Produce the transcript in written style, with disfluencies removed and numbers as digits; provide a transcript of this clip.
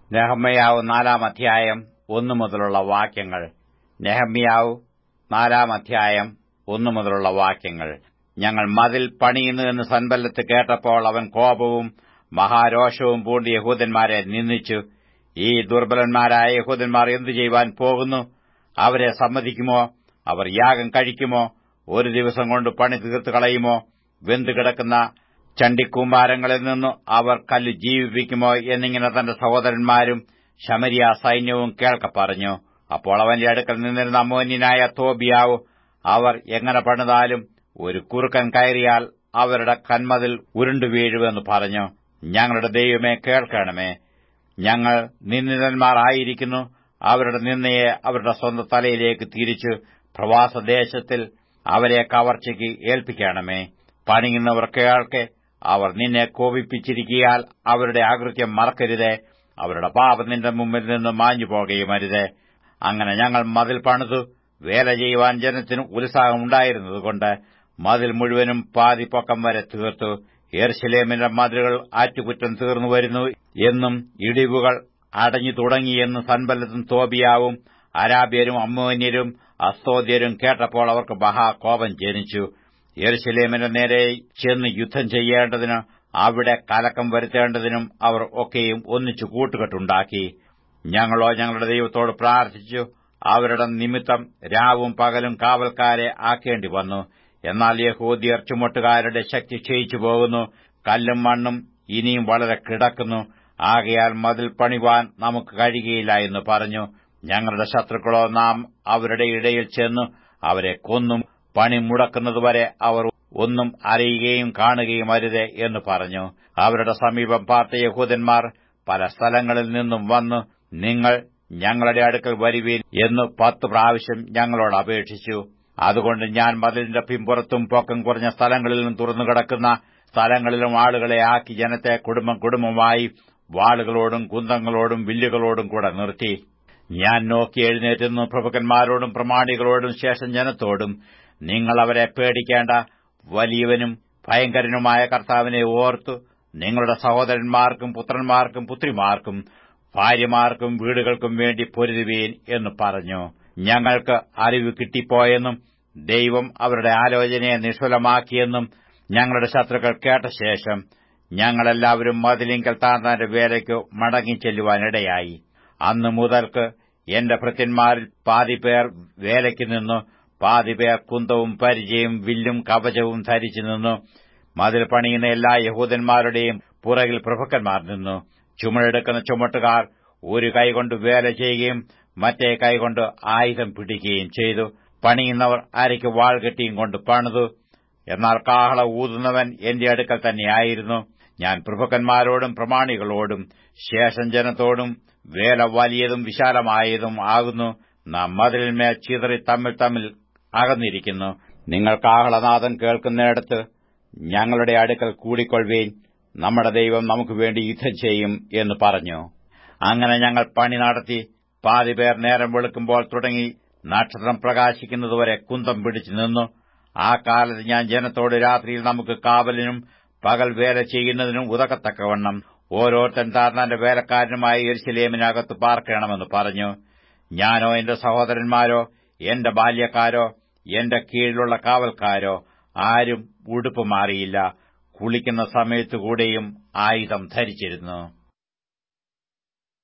നെഹമ്യാവ് 4-ാം അധ്യായം 1 മുതലുള്ള വാക്യങ്ങൾ. നെഹമ്യാവ് 4-ാം അധ്യായം 1 മുതലുള്ള വാക്യങ്ങൾ. ഞങ്ങൾ മതിൽ പണിയുന്നു എന്ന് സൻബല്ലത്ത് കേട്ടപ്പോൾ അവൻ കോപവും മഹാരോഷവും പൂണ്ട് യഹൂദന്മാരെ നിന്ദിച്ചു. ഈ ദുർബലന്മാരായ യഹൂദന്മാർ എന്തു ചെയ്യുവാൻ പോകുന്നു? അവരെ സമ്മതിക്കുമോ? അവർ യാഗം കഴിക്കുമോ? ഒരു ദിവസം കൊണ്ട് പണി തീർത്തു കളയുമോ? വെന്തുകിടക്കുന്ന ചണ്ടിക്കൂമ്പാരങ്ങളിൽ നിന്നു അവർ കല്ല് ജീവിപ്പിക്കുമോ? എന്നിങ്ങനെ തന്റെ സഹോദരന്മാരും ശമരിയ സൈന്യവും കേൾക്ക പറഞ്ഞു. അപ്പോൾ അവന്റെ അടുക്കൽ നിന്നിരുന്ന അമ്മോന്യനായ തോബിയാവ്, അവർ എങ്ങനെ പണിതാലും ഒരു കുറുക്കൻ കയറിയാൽ അവരുടെ കന്മതിൽ ഉരുണ്ടു വീഴുമെന്ന് പറഞ്ഞു. ഞങ്ങളുടെ ദൈവമേ, കേൾക്കണമേ. ഞങ്ങൾ നിന്ദിതന്മാർ ആയിരിക്കുന്നു. അവരുടെ നിന്ദയെ അവരുടെ സ്വന്തം തലയിലേക്ക് തിരിച്ചു പ്രവാസദേശത്തിൽ അവരെ കവർച്ചയ്ക്ക് ഏൽപ്പിക്കണമേ. പണിയുന്നവർ കേൾക്കെ, അവർ നിന്നെ കോപിപ്പിച്ചിരിക്കിയാൽ അവരുടെ അകൃത്യം മറക്കരുതേ. അവരുടെ പാപം നിന്റെ മുമ്പിൽ നിന്ന് മാഞ്ഞു പോകുകയുമരുതേ. അങ്ങനെ ഞങ്ങൾ മതിൽ പണിതു. വേല ചെയ്യുവാൻ ജനത്തിന് ഉത്സാഹമുണ്ടായിരുന്നതുകൊണ്ട് മതിൽ മുഴുവനും പാതി പൊക്കം വരെ തീർത്തു. യെരുശലേമിന്റെ മതിലുകൾ ആറ്റുകുറ്റം തീർന്നു വരുന്നു എന്നും ഇടിവുകൾ അടഞ്ഞു തുടങ്ങിയെന്നും സൻബല്ലത്തും തോബിയാവും അരാബ്യരും അമ്മോന്യരും അസ്തോദ്യരും കേട്ടപ്പോൾ അവർക്ക് മഹാകോപം ജനിച്ചു. യെരുശലേമിന്റെ നേരെ ചെന്ന് യുദ്ധം ചെയ്യേണ്ടതിന്, അവിടെ കലക്കം വരുത്തേണ്ടതിനും അവർ ഒക്കെയും ഒന്നിച്ചു കൂട്ടുകെട്ടുണ്ടാക്കി. ഞങ്ങളോ ഞങ്ങളുടെ ദൈവത്തോട് പ്രാർത്ഥിച്ചു. അവരുടെ നിമിത്തം രാവും പകലും കാവൽക്കാരെ ആക്കേണ്ടി വന്നു. എന്നാൽ യഹൂദ്യർ ചുമട്ടുകാരുടെ ശക്തി ക്ഷയിച്ചു പോകുന്നു. കല്ലും മണ്ണും ഇനിയും വളരെ കിടക്കുന്നു. ആകയാൽ മതിൽ പണിവാൻ നമുക്ക് കഴിയുകയില്ല എന്ന് പറഞ്ഞു. ഞങ്ങളുടെ ശത്രുക്കളോ, നാം അവരുടെ ഇടയിൽ ചെന്നു അവരെ കൊന്നും പണി മുടക്കുന്നതുവരെ അവർ ഒന്നും അറിയുകയും കാണുകയും അരുതേ എന്ന് പറഞ്ഞു. അവരുടെ സമീപം പാർത്ത യഹൂദന്മാർ പല സ്ഥലങ്ങളിൽ നിന്നും വന്നു, നിങ്ങൾ ഞങ്ങളുടെ അടുക്കൽ വരുവീൻ എന്ന് 10 പ്രാവശ്യം ഞങ്ങളോട് അപേക്ഷിച്ചു. അതുകൊണ്ട് ഞാൻ മതിലിന്റെ പിമ്പുറത്തും പൊക്കം കുറഞ്ഞ സ്ഥലങ്ങളിലും തുറന്നുകിടക്കുന്ന സ്ഥലങ്ങളിലും ആളുകളെ ആക്കി ജനത്തെ കുടുംബം കുടുംബമായി വാളുകളോടും കുന്തങ്ങളോടും വില്ലുകളോടും കൂടെ നിർത്തി. ഞാൻ നോക്കി എഴുന്നേറ്റുന്നു പ്രഭുക്കന്മാരോടും പ്രമാണികളോടും ശേഷം ജനത്തോടും, നിങ്ങൾ അവരെ പേടിക്കേണ്ട. വലിയവനും ഭയങ്കരനുമായ കർത്താവിനെ ഓർത്തു നിങ്ങളുടെ സഹോദരന്മാർക്കും പുത്രന്മാർക്കും പുത്രിമാർക്കും ഭാര്യമാർക്കും വീടുകൾക്കും വേണ്ടി പൊരുതുവീൻ എന്ന് പറഞ്ഞു. ഞങ്ങൾക്ക് അറിവ് കിട്ടിപ്പോയെന്നും ദൈവം അവരുടെ ആലോചനയെ നിഷ്ഫലമാക്കിയെന്നും ഞങ്ങളുടെ ശത്രുക്കൾ കേട്ട ശേഷം ഞങ്ങളെല്ലാവരും മതിലിങ്കൽ താന്താന്റെ വേലയ്ക്ക് മടങ്ങിച്ചെല്ലുവാനിടയായി. അന്നു മുതൽക്ക് എന്റെ ഭൃത്യന്മാരിൽ പാതിപേർ വേലയ്ക്ക് നിന്നു, പാതിപേർ കുന്തവും പരിചയും വില്ലും കവചവും ധരിച്ചു നിന്നു. മതിൽ പണിയുന്ന എല്ലാ യഹൂദന്മാരുടെയും പുറകിൽ പ്രഭുക്കന്മാർ നിന്നു. ചുമടെടുക്കുന്ന ചുമട്ടുകാർ ഒരു കൈകൊണ്ട് വേല ചെയ്യുകയും മറ്റേ കൈകൊണ്ട് ആയുധം പിടിക്കുകയും ചെയ്തു. പണിയുന്നവർ അരയ്ക്ക് വാൾ കെട്ടിയും കൊണ്ട് പണിതു. എന്നാൽ കാഹള ഊതുന്നവൻ എന്റെ അടുക്കൽ തന്നെയായിരുന്നു. ഞാൻ പ്രഭുക്കന്മാരോടും പ്രമാണികളോടും ശേഷം ജനത്തോടും, വേല വലിയതും വിശാലമായതും ആകുന്നു. നാം മതിലിന്മേൽ ചിതറി തമ്മിൽ തമ്മിൽ അകന്നിരിക്കുന്നു. നിങ്ങൾ കാഹളനാദം കേൾക്കുന്നിടത്ത് ഞങ്ങളുടെ അടുക്കൽ കൂടിക്കൊള്ളുവീൻ. നമ്മുടെ ദൈവം നമുക്ക് വേണ്ടി യുദ്ധം ചെയ്യും എന്ന് പറഞ്ഞു. അങ്ങനെ ഞങ്ങൾ പണി നടത്തി. പാതിപേർ നേരം വെളുക്കുമ്പോൾ തുടങ്ങി നക്ഷത്രം പ്രകാശിക്കുന്നതുവരെ കുന്തം പിടിച്ചു നിന്നു. ആ കാലത്ത് ഞാൻ ജനത്തോട്, രാത്രിയിൽ നമുക്ക് കാവലിനും പകൽ വേല ചെയ്യുന്നതിനും ഉതകത്തക്കവണ്ണം ഓരോരുത്തൻ താർന്നാന്റെ വേലക്കാരനുമായി യെരുശലേമിനകത്ത് പാർക്കണമെന്ന് പറഞ്ഞു. ഞാനോ എന്റെ സഹോദരന്മാരോ എന്റെ ബാല്യക്കാരോ എന്റെ കീഴിലുള്ള കാവൽക്കാരോ ആരും ഉടുപ്പ് മാറിയില്ല. കുളിക്കുന്ന സമയത്തുകൂടെയും ആയുധം ധരിച്ചിരുന്നു.